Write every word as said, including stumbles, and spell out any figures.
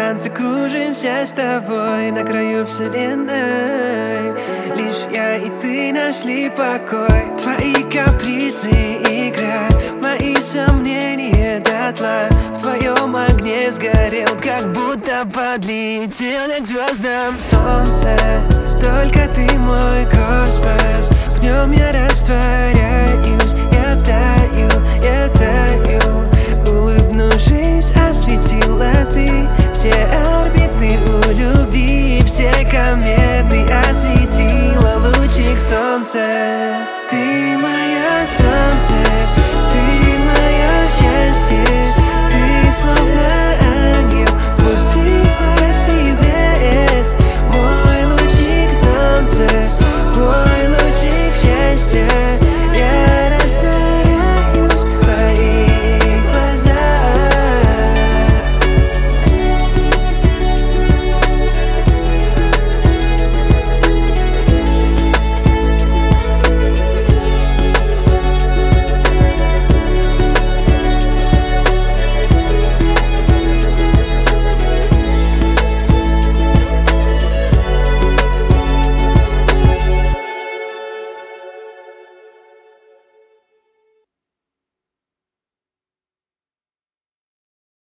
танце кружимся с тобой на краю вселенной. Лишь я и ты нашли покой. Твои капризы играют, мои сомнения дотла. В твоем огне сгорел, как будто подлетел я к звездам. Солнце, только ты мой космос. В нем я растворяюсь, я таю, я таю. Улыбнувшись, осветила ты все орбиты у любви, все кометы осветила лучик солнца.